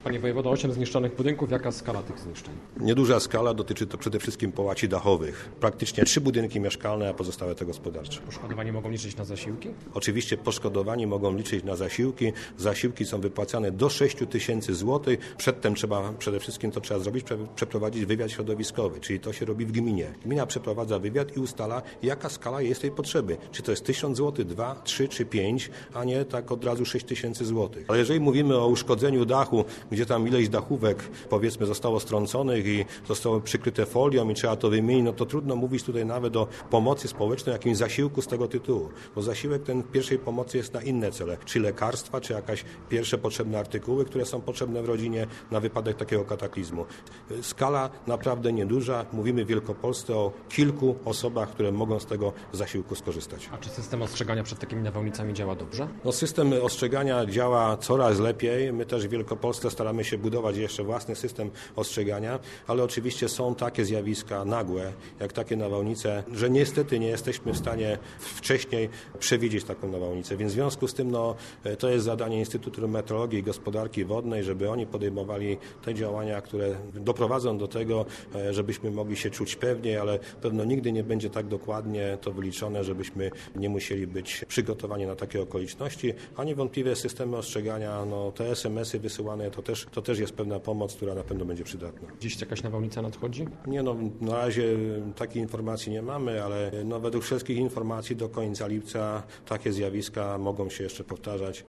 Panie wojewodo, 8 zniszczonych budynków, jaka skala tych zniszczeń? Nieduża skala, dotyczy to przede wszystkim połaci dachowych. Praktycznie 3 budynki mieszkalne, a pozostałe te gospodarcze. Poszkodowani mogą liczyć na zasiłki? Oczywiście poszkodowani mogą liczyć na zasiłki. Zasiłki są wypłacane do 6 000 złotych. Przedtem przede wszystkim to trzeba zrobić, przeprowadzić wywiad środowiskowy, czyli to się robi w gminie. Gmina przeprowadza wywiad i ustala, jaka skala jest tej potrzeby. Czy to jest 1000 zł, 2, 3 czy 5, a nie tak od razu 6 000 złotych. Ale jeżeli mówimy o uszkodzeniu dachu, gdzie tam ileś dachówek, powiedzmy, zostało strąconych i zostało przykryte folią i trzeba to wymienić, no to trudno mówić tutaj nawet o pomocy społecznej, jakimś zasiłku z tego tytułu. Bo zasiłek ten pierwszej pomocy jest na inne cele, czy lekarstwa, czy jakieś pierwsze potrzebne artykuły, które są potrzebne w rodzinie na wypadek takiego kataklizmu. Skala naprawdę nieduża. Mówimy w Wielkopolsce o kilku osobach, które mogą z tego zasiłku skorzystać. A czy system ostrzegania przed takimi nawałnicami działa dobrze? No, system ostrzegania działa coraz lepiej. My też w Wielkopolsce staramy się budować jeszcze własny system ostrzegania, ale oczywiście są takie zjawiska nagłe, jak takie nawałnice, że niestety nie jesteśmy w stanie wcześniej przewidzieć taką nawałnicę. Więc w związku z tym to jest zadanie Instytutu Meteorologii i Gospodarki Wodnej, żeby oni podejmowali te działania, które doprowadzą do tego, żebyśmy mogli się czuć pewniej, ale pewno nigdy nie będzie tak dokładnie to wyliczone, żebyśmy nie musieli być przygotowani na takie okoliczności, a niewątpliwie systemy ostrzegania, te SMS-y wysyłane, to też jest pewna pomoc, która na pewno będzie przydatna. Dziś jakaś nawałnica nadchodzi? Nie, na razie takiej informacji nie mamy, ale według wszystkich informacji do końca lipca takie zjawiska mogą się jeszcze powtarzać.